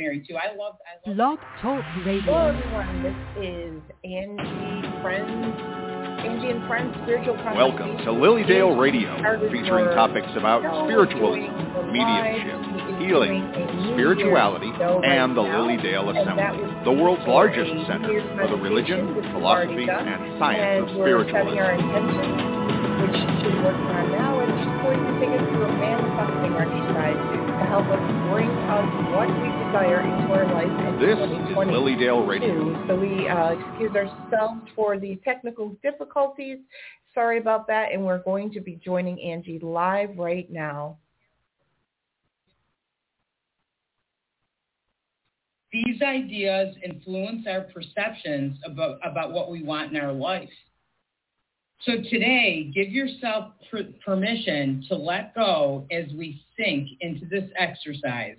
Rosemary too. I love. Blog Talk Radio. Hello everyone, this is Angie and Friends Spiritual Conversation. Welcome to Lilydale Radio, featuring topics about spiritualism, mediumship, healing, spirituality, and the Lilydale Assembly, the world's largest center for the religion, philosophy, and science of spiritualism. Our intention, which she's working on now, and she's going to take us through a manifesting exercise to help us bring us what we desire into our life. This is Lilydale Radio. So we excuse ourselves for the technical difficulties. Sorry about that, and we're going to be joining Angie live right now. These ideas influence our perceptions about what we want in our life. So today, give yourself permission to let go as we sink into this exercise.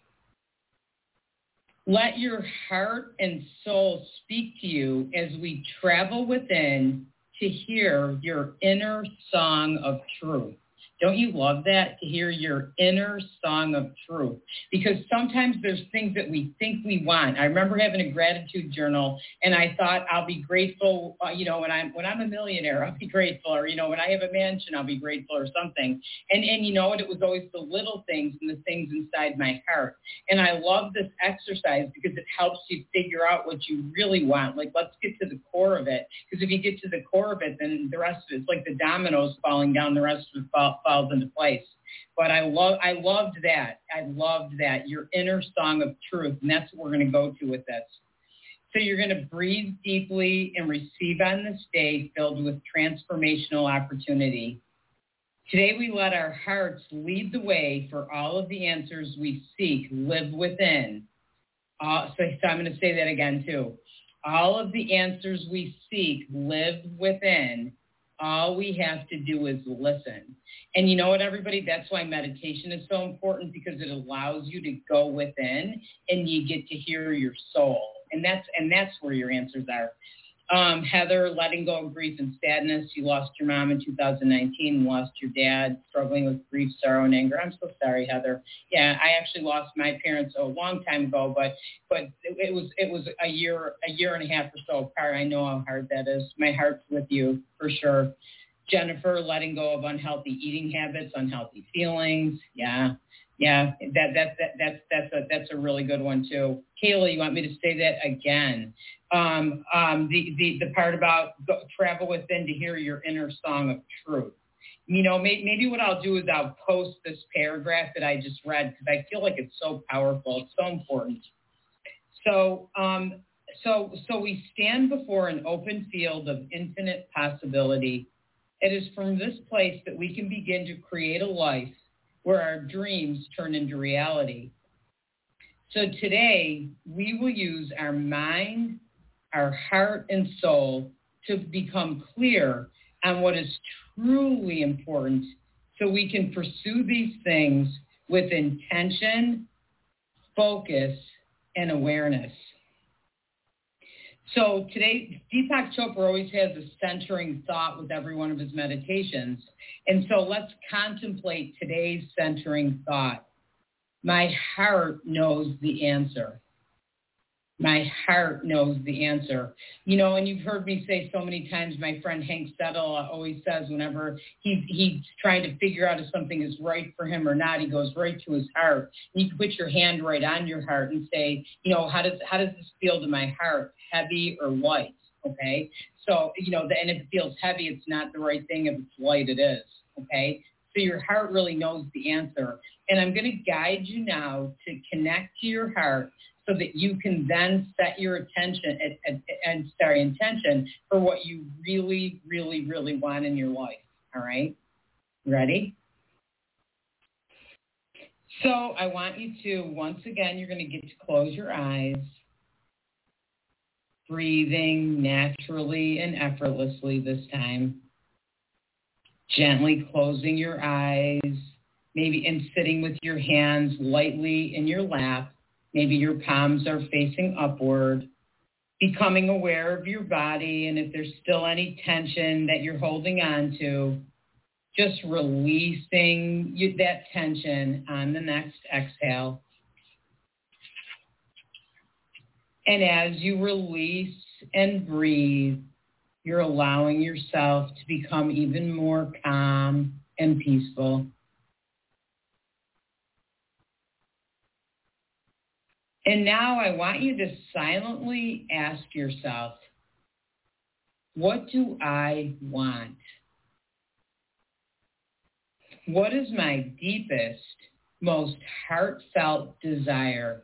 Let your heart and soul speak to you as we travel within to hear your inner song of truth. Don't you love that, to hear your inner song of truth? Because sometimes there's things that we think we want. I remember having a gratitude journal, and I thought I'll be grateful, when I'm a millionaire, I'll be grateful, or, when I have a mansion, I'll be grateful, or something. And you know what? It was always the little things and the things inside my heart. And I love this exercise because it helps you figure out what you really want. Like, let's get to the core of it. Because if you get to the core of it, then the rest of it's like the dominoes falling down, the rest of it falls into place. But I loved that. I loved that, your inner song of truth, and that's what we're going to go to with this. So you're going to breathe deeply and receive on this day filled with transformational opportunity. Today we let our hearts lead the way for all of the answers we seek live within. So I'm going to say that again too. All of the answers we seek live within. All we have to do is listen. And you know what, everybody? That's why meditation is so important, because it allows you to go within and you get to hear your soul. And that's where your answers are. Heather, letting go of grief and sadness. You lost your mom in 2019, lost your dad, struggling with grief, sorrow, and anger. I'm so sorry, Heather. Yeah, I actually lost my parents a long time ago, but it was a year and a half or so apart. I know how hard that is. My heart's with you for sure. Jennifer, letting go of unhealthy eating habits, unhealthy feelings. Yeah, that's a really good one too. Kayla, you want me to say that again? The part about travel within to hear your inner song of truth. Maybe what I'll do is I'll post this paragraph that I just read, because I feel like it's so powerful. It's so important. So we stand before an open field of infinite possibility. It is from this place that we can begin to create a life where our dreams turn into reality. So today, we will use our mind, our heart, and soul to become clear on what is truly important, so we can pursue these things with intention, focus, and awareness. So today, Deepak Chopra always has a centering thought with every one of his meditations. And so let's contemplate today's centering thought. My heart knows the answer. My heart knows the answer. And you've heard me say so many times, my friend Hank Settle always says whenever he's trying to figure out if something is right for him or not, he goes right to his heart. And you can put your hand right on your heart and say, how does this feel to my heart? Heavy or light? Okay. So, and if it feels heavy, it's not the right thing. If it's light, it is. Okay. So your heart really knows the answer. And I'm going to guide you now to connect to your heart, so that you can then set your intention for what you really, really, really want in your life. All right? Ready? So I want you to, once again, you're going to get to close your eyes, breathing naturally and effortlessly this time. Gently closing your eyes, maybe and sitting with your hands lightly in your lap. Maybe your palms are facing upward, becoming aware of your body, and if there's still any tension that you're holding on to, just releasing that tension on the next exhale. And as you release and breathe, you're allowing yourself to become even more calm and peaceful. And now I want you to silently ask yourself, what do I want? What is my deepest, most heartfelt desire?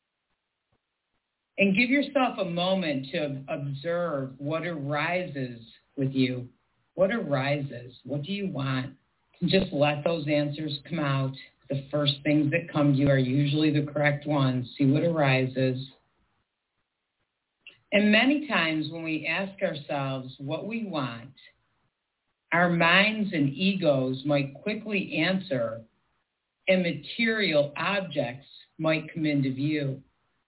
And give yourself a moment to observe what arises with you. What arises? What do you want? And just let those answers come out. The first things that come to you are usually the correct ones. See what arises. And many times when we ask ourselves what we want, our minds and egos might quickly answer, and material objects might come into view.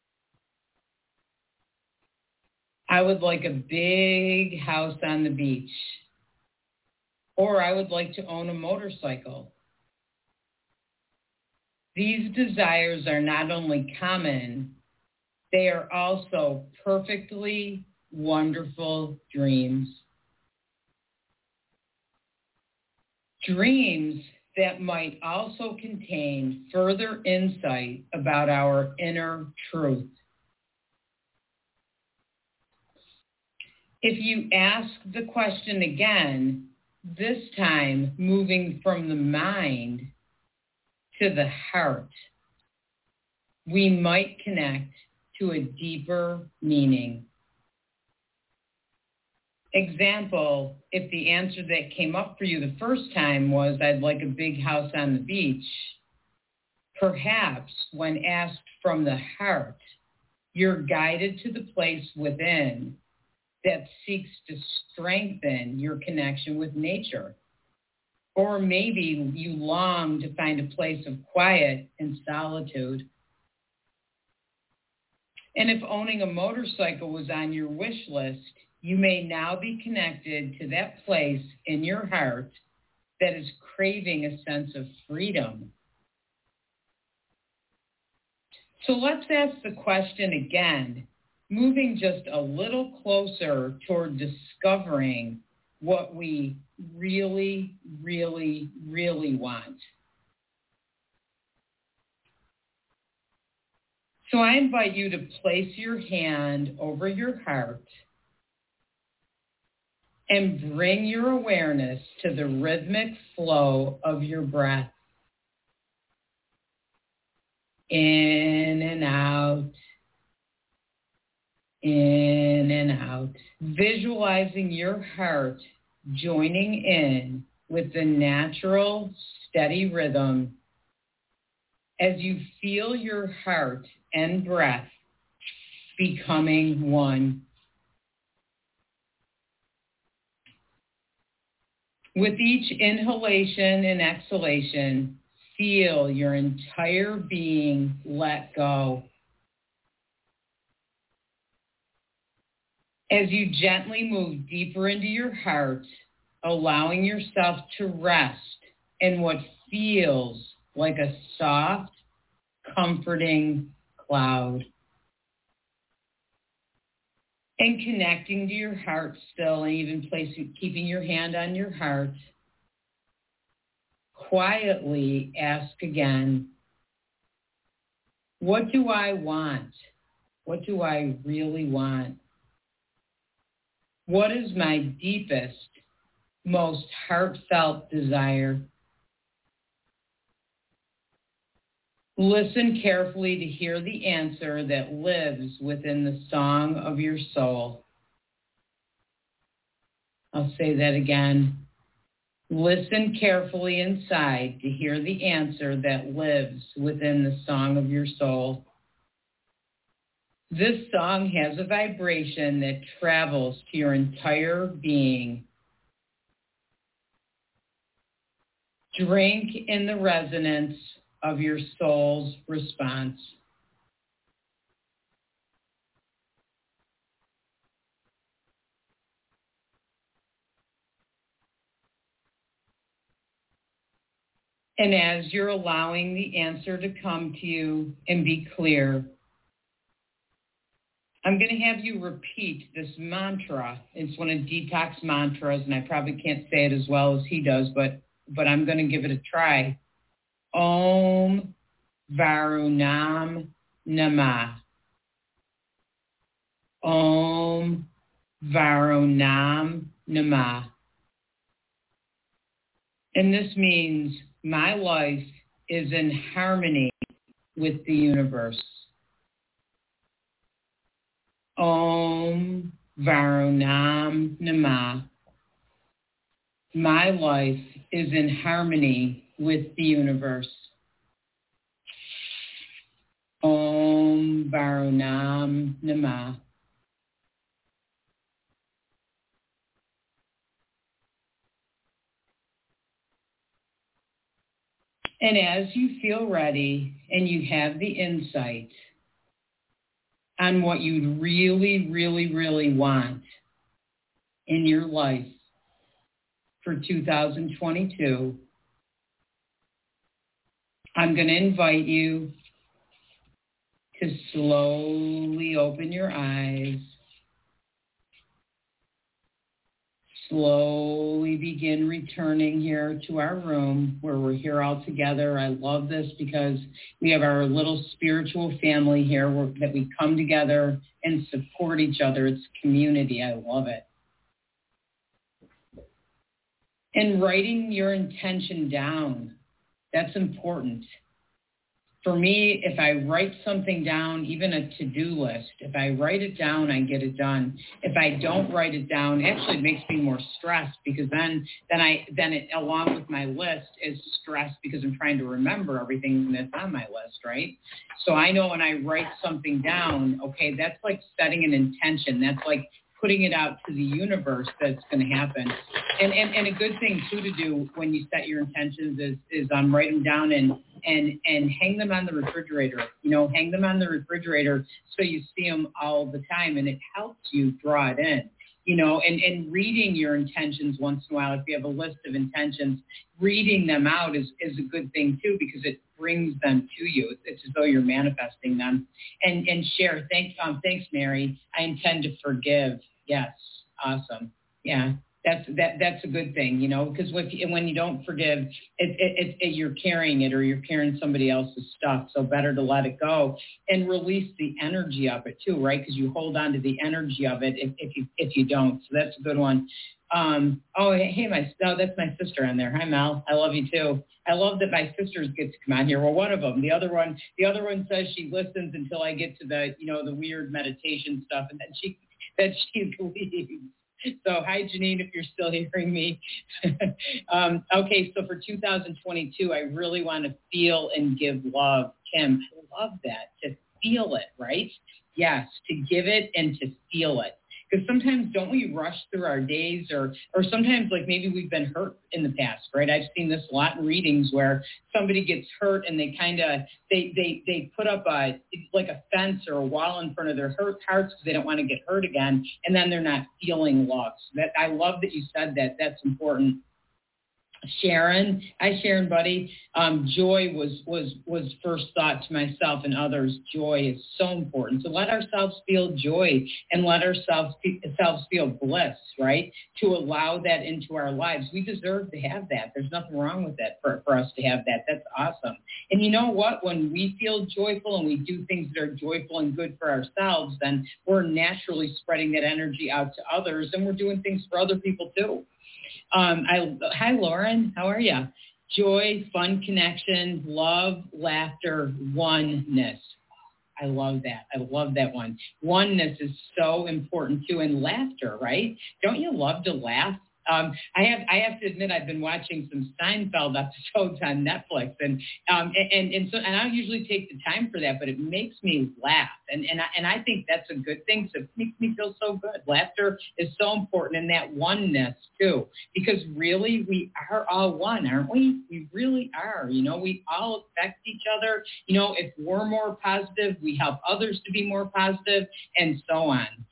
I would like a big house on the beach, or I would like to own a motorcycle. These desires are not only common, they are also perfectly wonderful dreams. Dreams that might also contain further insight about our inner truth. If you ask the question again, this time moving from the mind to the heart, we might connect to a deeper meaning. Example, if the answer that came up for you the first time was, I'd like a big house on the beach, perhaps when asked from the heart, you're guided to the place within that seeks to strengthen your connection with nature. Or maybe you long to find a place of quiet and solitude. And if owning a motorcycle was on your wish list, you may now be connected to that place in your heart that is craving a sense of freedom. So let's ask the question again, moving just a little closer toward discovering what we really, really, really want. So I invite you to place your hand over your heart and bring your awareness to the rhythmic flow of your breath. In and out, in and out. Visualizing your heart joining in with the natural, steady rhythm as you feel your heart and breath becoming one. With each inhalation and exhalation, feel your entire being let go. As you gently move deeper into your heart, allowing yourself to rest in what feels like a soft, comforting cloud. And connecting to your heart still, and even keeping your hand on your heart, quietly ask again, what do I want? What do I really want? What is my deepest, most heartfelt desire? Listen carefully to hear the answer that lives within the song of your soul. I'll say that again. Listen carefully inside to hear the answer that lives within the song of your soul. This song has a vibration that travels to your entire being. Drink in the resonance of your soul's response. And as you're allowing the answer to come to you and be clear, I'm going to have you repeat this mantra. It's one of Deepak mantras, and I probably can't say it as well as he does, but I'm going to give it a try. Om Varunam Namah. Om Varunam Namah. And this means my life is in harmony with the universe. Om Varunam Namah. My life is in harmony with the universe. Om Varunam Namah. And as you feel ready and you have the insight on what you really, really, really want in your life for 2022, I'm going to invite you to slowly open your eyes. Slowly begin returning here to our room where we're here all together. I love this because we have our little spiritual family here that we come together and support each other. It's community. I love it. And writing your intention down, that's important. For me, if I write something down, even a to-do list, if I write it down, I get it done. If I don't write it down, actually it makes me more stressed because then it, along with my list, is stress because I'm trying to remember everything that's on my list, right? So I know when I write something down, okay, that's like setting an intention. That's like putting it out to the universe that's going to happen. And a good thing, too, to do when you set your intentions is write them down and hang them on the refrigerator. Hang them on the refrigerator so you see them all the time, and it helps you draw it in. And reading your intentions once in a while, if you have a list of intentions, reading them out is a good thing, too, because it brings them to you. It's as though you're manifesting them. And share. Thanks, Mary. I intend to forgive. Yes. Awesome. Yeah. That's a good thing, because when you don't forgive, you're carrying it or you're carrying somebody else's stuff. So better to let it go and release the energy of it too, right? Because you hold on to the energy of it if you don't. So that's a good one. That's my sister on there. Hi, Mel. I love you too. I love that my sisters get to come on here. Well, one of them. The other one says she listens until I get to the weird meditation stuff, and then she leaves. So hi, Janine, if you're still hearing me. Okay, so for 2022, I really want to feel and give love. Kim, I love that, to feel it, right? Yes, to give it and to feel it. Because sometimes don't we rush through our days or sometimes like maybe we've been hurt in the past, right? I've seen this a lot in readings where somebody gets hurt and they kind of, they put up a fence or a wall in front of their hearts because they don't want to get hurt again. And then they're not feeling love. So I love that you said that. That's important. Sharon, hi Sharon, buddy. Joy was first thought to myself and others. Joy is so important. So let ourselves feel joy and let ourselves feel bliss, right? To allow that into our lives. We deserve to have that. There's nothing wrong with that for us to have that. That's awesome. And you know what? When we feel joyful and we do things that are joyful and good for ourselves, then we're naturally spreading that energy out to others, and we're doing things for other people too. Hi, Lauren. How are you? Joy, fun connection, love, laughter, oneness. I love that. I love that one. Oneness is so important too, and laughter, right? Don't you love to laugh? I have to admit I've been watching some Seinfeld episodes on Netflix, and I don't usually take the time for that, but it makes me laugh, and I think that's a good thing. So it makes me feel so good. Laughter is so important, and that oneness too, because really we are all one, aren't we? We really are. We all affect each other. If we're more positive, we help others to be more positive, and so on.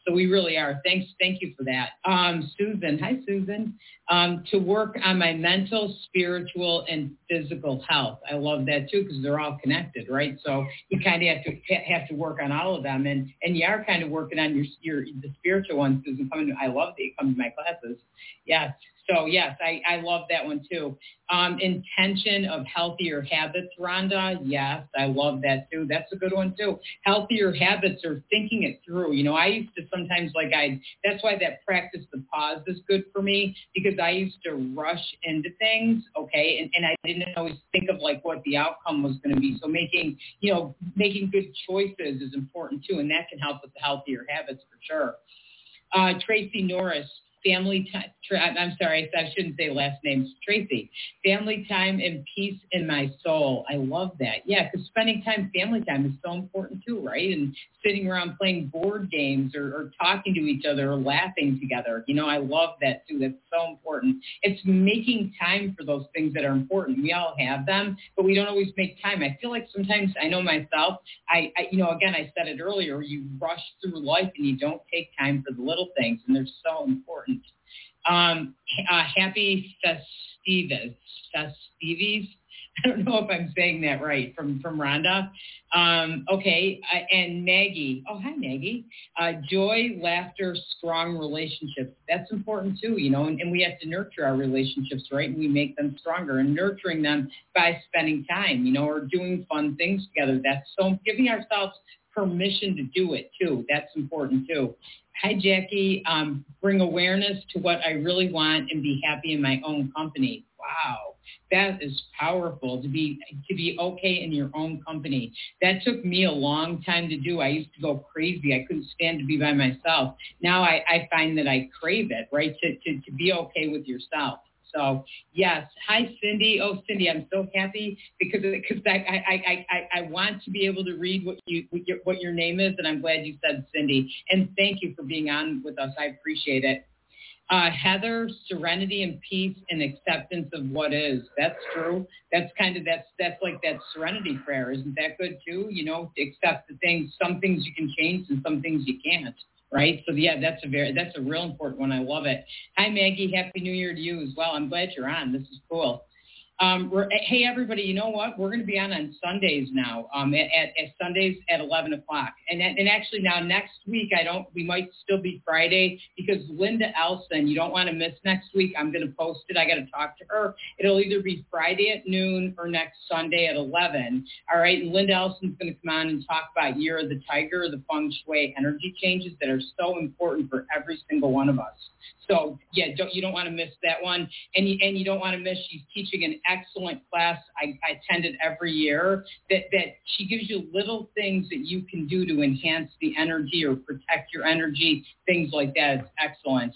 So we really are. Thank you for that. Susan, hi Susan. To work on my mental, spiritual, and physical health. I love that too because they're all connected, right? So you kind of have to work on all of them, and you are kind of working on the spiritual one, Susan. I love that you come to my classes. Yes. So, yes, I love that one, too. Intention of healthier habits, Rhonda. Yes, I love that, too. That's a good one, too. Healthier habits are thinking it through. I used to sometimes, that's why that practice the pause is good for me, because I used to rush into things, okay, and I didn't always think of, what the outcome was going to be. So making good choices is important, too, and that can help with the healthier habits for sure. Tracy Norris. Family time, I'm sorry, I shouldn't say last names, Tracy. Family time and peace in my soul. I love that. Yeah, because spending family time is so important too, right? And sitting around playing board games or talking to each other or laughing together. I love that too. That's so important. It's making time for those things that are important. We all have them, but we don't always make time. I feel like sometimes, I know myself, again, I said it earlier, you rush through life and you don't take time for the little things, and they're so important. Happy Festivities. I don't know if I'm saying that right, from Rhonda. Okay, and Maggie. Oh, hi, Maggie. Joy, laughter, strong relationships. That's important too, and we have to nurture our relationships, right? And we make them stronger, and nurturing them by spending time, or doing fun things together. That's so giving ourselves permission to do it too. That's important too. Hi, Jackie. Bring awareness to what I really want and be happy in my own company. Wow, that is powerful to be okay in your own company. That took me a long time to do. I used to go crazy. I couldn't stand to be by myself. Now I find that I crave it, right? To be okay with yourself. So yes, hi Cindy. Oh Cindy, I'm so happy because I want to be able to read what your name is, and I'm glad you said Cindy. And thank you for being on with us. I appreciate it. Heather, serenity and peace and acceptance of what is. That's true. That's like that serenity prayer. Isn't that good too? To accept the things. Some things you can change and some things you can't. Right. So yeah, that's a real important one. I love it. Hi Maggie, Happy New Year to you as well. I'm glad you're on. This is cool. Hey everybody, you know what? We're going to be on Sundays now. At Sundays at 11 o'clock. And actually now next week we might still be Friday because Linda Elson. You don't want to miss next week. I'm going to post it. I got to talk to her. It'll either be Friday at noon or next Sunday at 11. All right. And Linda Elson's going to come on and talk about Year of the Tiger, the feng shui energy changes that are so important for every single one of us. So yeah, you don't want to miss that one, and you don't want to miss. She's teaching an excellent class I attended every year. That she gives you little things that you can do to enhance the energy or protect your energy, things like that. It's excellent.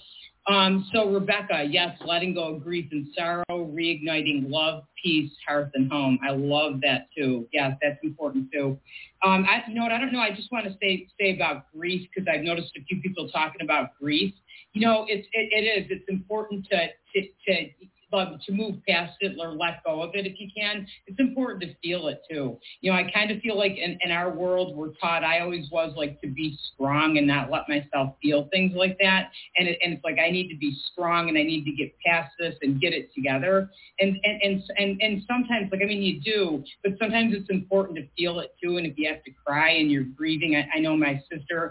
So Rebecca, yes, letting go of grief and sorrow, reigniting love, peace, hearth, and home. I love that too. Yes, that's important too. I don't know. I just want to say about grief because I've noticed a few people talking about grief. It's important to move past it or let go of it if you can. It's important to feel it too. I kind of feel like in our world we're taught, I always was like to be strong and not let myself feel things like that. And it's like I need to be strong and I need to get past this and get it together. And sometimes, you do, but sometimes it's important to feel it too. And if you have to cry and you're grieving, I know my sister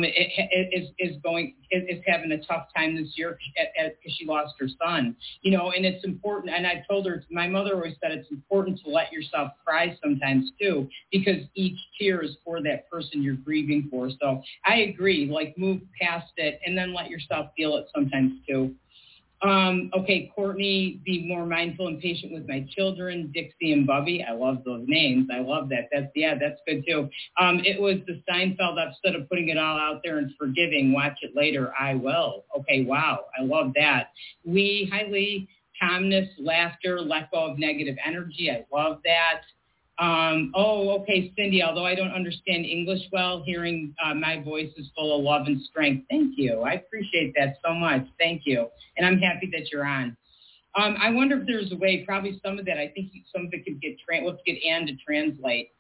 is having a tough time this year because she lost her son. And it's important. And I told her, my mother always said it's important to let yourself cry sometimes too, because each tear is for that person you're grieving for. So I agree, move past it and then let yourself feel it sometimes too. Okay, Courtney, be more mindful and patient with my children, Dixie and Bubby. I love those names. I love that. That's good too. It was the Seinfeld episode of putting it all out there and forgiving. Watch it later. I will. Okay, wow. I love that. Lee, hi Lee. Calmness, laughter, let go of negative energy. I love that. Okay, Cindy, although I don't understand English well, hearing my voice is full of love and strength. Thank you. I appreciate that so much. Thank you. And I'm happy that you're on. I wonder if there's a way, probably some of that, I think some of it could let's get Ann to translate.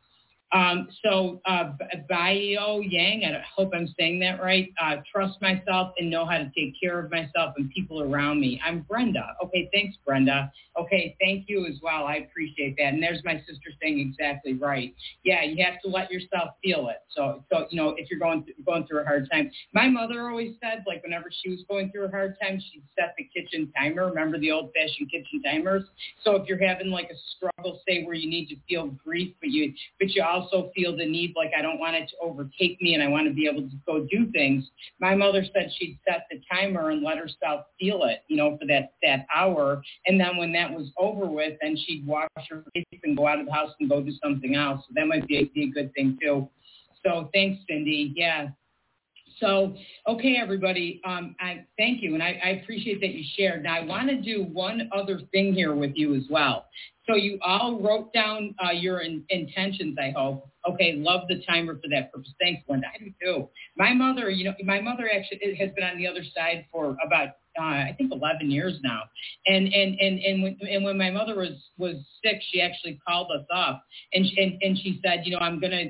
Bio Yang, I hope I'm saying that right. Trust myself and know how to take care of myself and people around me. I'm Brenda. Okay, thanks, Brenda. Okay, thank you as well. I appreciate that. And there's my sister saying exactly right. Yeah, you have to let yourself feel it. So if you're going through a hard time. My mother always said, like, whenever she was going through a hard time, she'd set the kitchen timer. Remember the old-fashioned kitchen timers? So if you're having like a struggle, say where you need to feel grief, but you also feel the need, like, I don't want it to overtake me and I want to be able to go do things. My mother said she'd set the timer and let herself feel it, for that hour. And then when that was over with, then she'd wash her face and go out of the house and go do something else. So that might be a good thing too. So thanks, Cindy. Yeah. So, okay, everybody, I thank you, and I appreciate that you shared. Now, I want to do one other thing here with you as well. So you all wrote down your intentions, I hope. Okay, love the timer for that purpose. Thanks, Linda. I do too. My mother actually has been on the other side for about I think 11 years now. And when my mother was sick, she actually called us up and she said, she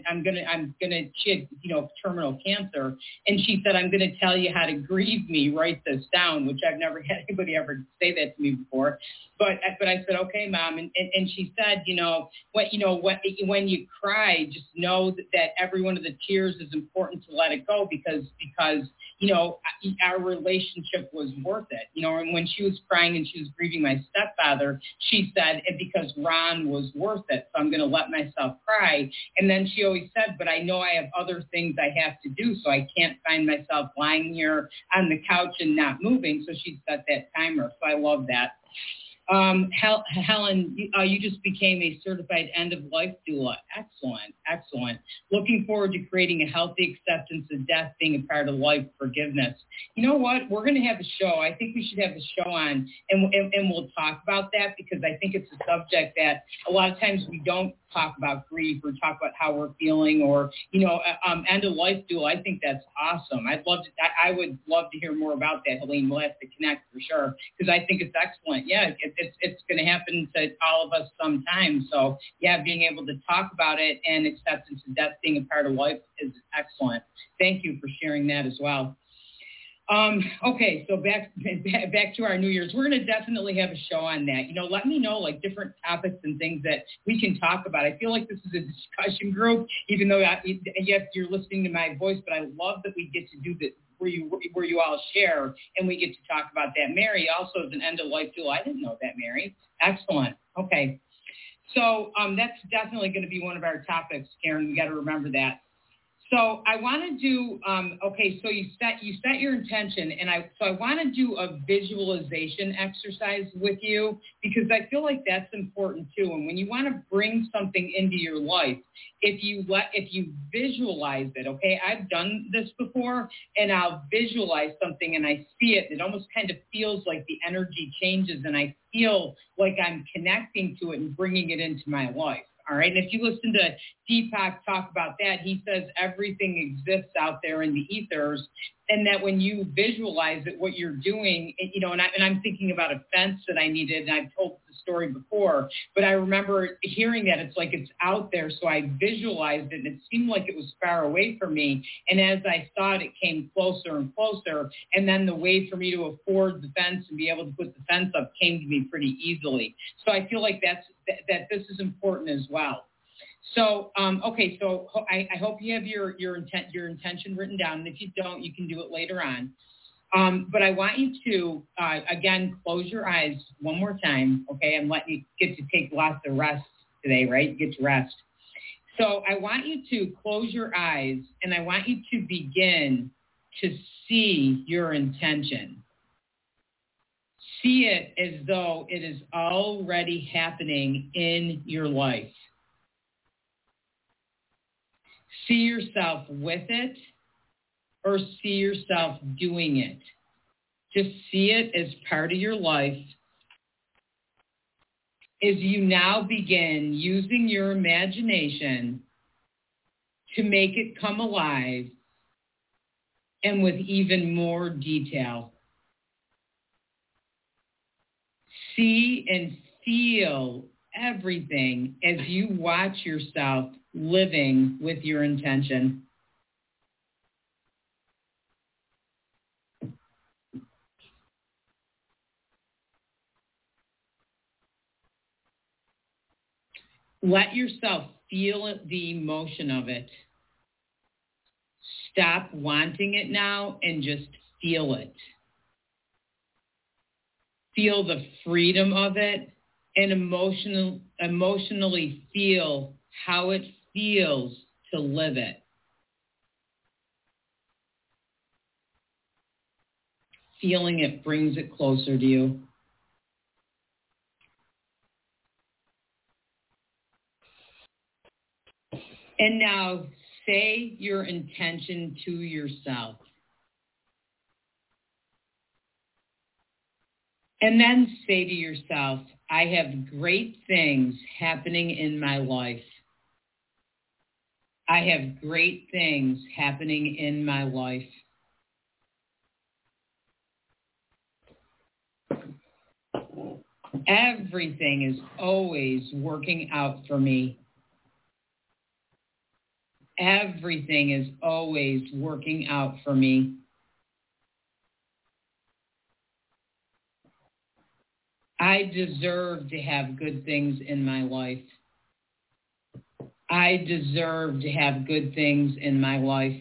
had, terminal cancer. And she said, I'm going to tell you how to grieve me, write this down, which I've never had anybody ever say that to me before. But I said, okay, Mom. And she said, when you cry, just know that every one of the tears is important to let it go because our relationship was worth it. And when she was crying and she was grieving my stepfather, she said, and because Ron was worth it, so I'm going to let myself cry. And then she always said, but I know I have other things I have to do, so I can't find myself lying here on the couch and not moving. So she set that timer. So I love that. Helen, you just became a certified end-of-life doula. Excellent. Looking forward to creating a healthy acceptance of death being a part of life forgiveness. You know what? We're going to have a show. I think we should have a show on, and we'll talk about that because I think it's a subject that a lot of times we don't talk about grief or talk about how we're feeling or, end-of-life doula. I think that's awesome. I would love to hear more about that, Helene. We'll have to connect for sure because I think it's excellent. Yeah, it's going to happen to all of us sometime. So, yeah, being able to talk about it and acceptance of death being a part of life is excellent. Thank you for sharing that as well. Okay, so back to our New Year's. We're going to definitely have a show on that. Let me know, like, different topics and things that we can talk about. I feel like this is a discussion group, even though, yes, you're listening to my voice, but I love that we get to do this where you all share and we get to talk about that. Mary also is an end-of-life doula. I didn't know that, Mary. Excellent. Okay. So that's definitely going to be one of our topics, Karen. We got to remember that. So I want to do, so you set your intention, and I want to do a visualization exercise with you because I feel like that's important too. And when you want to bring something into your life, if you visualize it, okay, I've done this before, and I'll visualize something and I see it. It almost kind of feels like the energy changes, and I feel like I'm connecting to it and bringing it into my life. All right. And if you listen to Deepak talk about that, he says everything exists out there in the ethers, and that when you visualize it, what you're doing, and I'm thinking about a fence that I needed, and I've told the story before, but I remember hearing that it's like it's out there. So I visualized it, and it seemed like it was far away from me. And as I saw it, it came closer and closer. And then the way for me to afford the fence and be able to put the fence up came to me pretty easily. So I feel like that this is important as well. So, so I hope you have your intention written down. And if you don't, you can do it later on. But I want you to, again, close your eyes one more time, okay? And let you get to take lots of rest today, right? Get to rest. So I want you to close your eyes, and I want you to begin to see your intention. See it as though it is already happening in your life. See yourself with it or see yourself doing it. Just see it as part of your life as you now begin using your imagination to make it come alive and with even more detail. See and feel everything as you watch yourself living with your intention. Let yourself feel the emotion of it. Stop wanting it now and just feel it. Feel the freedom of it and emotionally feel how it feels to live it. Feeling it brings it closer to you. And now say your intention to yourself. And then say to yourself, I have great things happening in my life. I have great things happening in my life. Everything is always working out for me. Everything is always working out for me. I deserve to have good things in my life. I deserve to have good things in my life.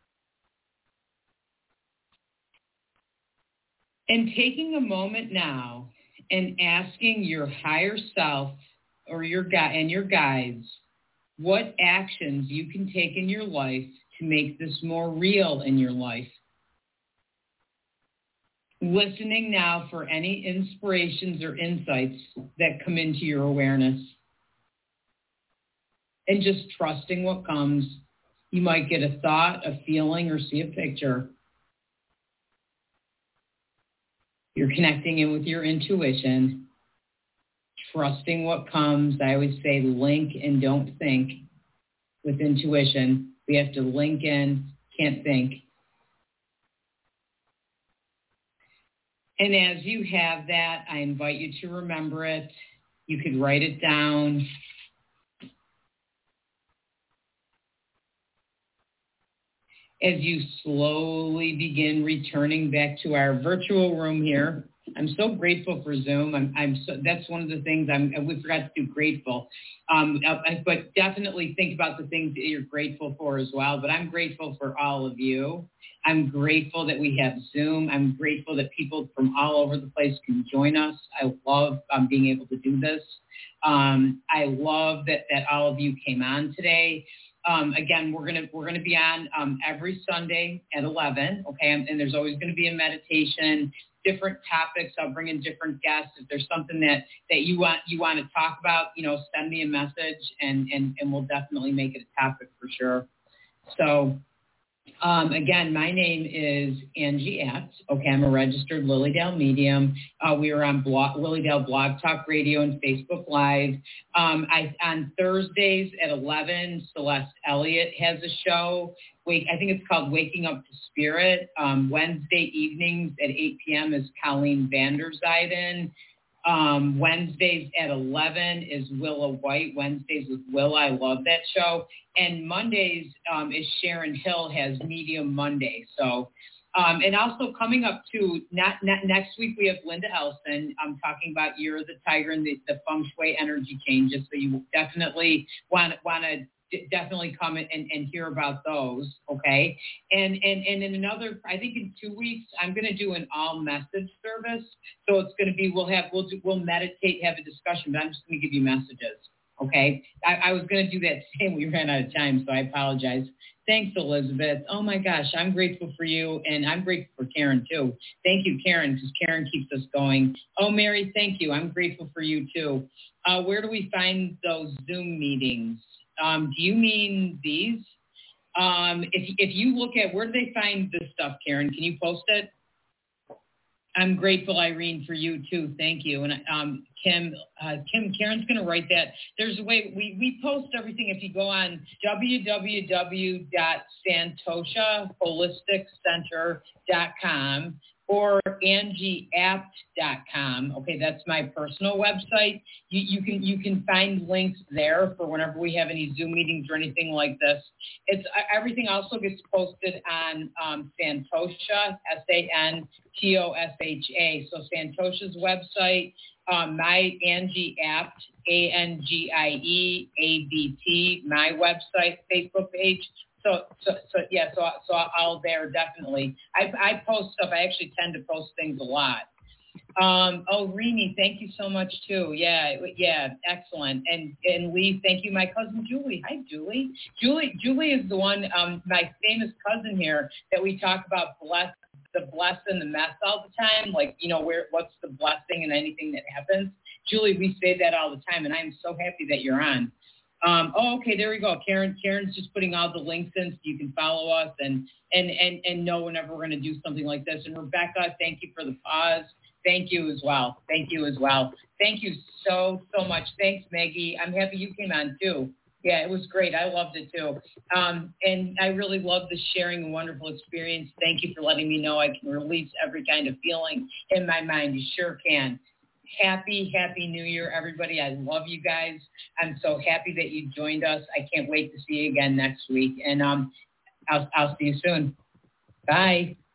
And taking a moment now and asking your higher self or your guides what actions you can take in your life to make this more real in your life. Listening now for any inspirations or insights that come into your awareness. And just trusting what comes. You might get a thought, a feeling, or see a picture. You're connecting in with your intuition. Trusting what comes. I always say link and don't think with intuition. We have to link in, can't think. And as you have that, I invite you to remember it. You could write it down. As you slowly begin returning back to our virtual room here. I'm so grateful for Zoom. That's one of the things we forgot to do, grateful. But definitely think about the things that you're grateful for as well. But I'm grateful for all of you. I'm grateful that we have Zoom. I'm grateful that people from all over the place can join us. I love being able to do this. I love that all of you came on today. Again, we're gonna be on every Sunday at 11. Okay, and there's always going to be a meditation, different topics. I'll bring in different guests. If there's something that you want to talk about, send me a message, and we'll definitely make it a topic for sure. So. Again, my name is Angie Atz. Okay, I'm a registered Lily Dale medium. We are on Lily Dale Blog Talk Radio and Facebook Live. On Thursdays at 11, Celeste Elliott has a show. I think it's called Waking Up to Spirit. Wednesday evenings at 8 p.m. is Colleen Vanderzijden. Wednesdays at 11 is Willa White. Wednesdays with Willa. I love that show. And Mondays is Sharon Hill has Medium Monday. So, and also coming up to not next week we have Linda Elson. I'm talking about Year of the Tiger and the feng shui energy changes. So you definitely want to definitely come and hear about those, okay? And in another, I think in 2 weeks, I'm going to do an all message service. So it's going to be, we'll meditate, have a discussion, but I'm just going to give you messages, okay? I was going to do that today. We ran out of time, so I apologize. Thanks, Elizabeth. Oh my gosh, I'm grateful for you, and I'm grateful for Karen too. Thank you, Karen, because Karen keeps us going. Oh, Mary, thank you. I'm grateful for you too. Where do we find those Zoom meetings? Do you mean these? If you look at, where do they find this stuff, Karen? Can you post it? I'm grateful, Irene, for you too. Thank you. And Kim, Karen's going to write that. There's a way we post everything. If you go on www.santoshaholisticcenter.com, or angieapt.com. Okay, that's my personal website. You can find links there for whenever we have any Zoom meetings or anything like this. Everything also gets posted on Santosha, SANTOSHA. So Santosha's website, my Angie Apt, ANGIEABT, my website, Facebook page. So I'll there definitely. I post stuff. I actually tend to post things a lot. Remy, thank you so much too. Yeah, excellent. And Lee, thank you. My cousin Julie. Hi, Julie. Julie is the one, my famous cousin here that we talk about the bless and the mess all the time. Like, what's the blessing in anything that happens? Julie, we say that all the time, and I'm so happy that you're on. Okay, there we go. Karen's just putting all the links in so you can follow us and know whenever we're going to do something like this. And Rebecca, thank you for the pause. Thank you as well. Thank you so much. Thanks, Maggie. I'm happy you came on too. Yeah, it was great. I loved it too. And I really love the sharing a wonderful experience. Thank you for letting me know I can release every kind of feeling in my mind. You sure can. Happy New Year, everybody. I love you guys. I'm so happy that you joined us. I can't wait to see you again next week. And I'll see you soon. Bye.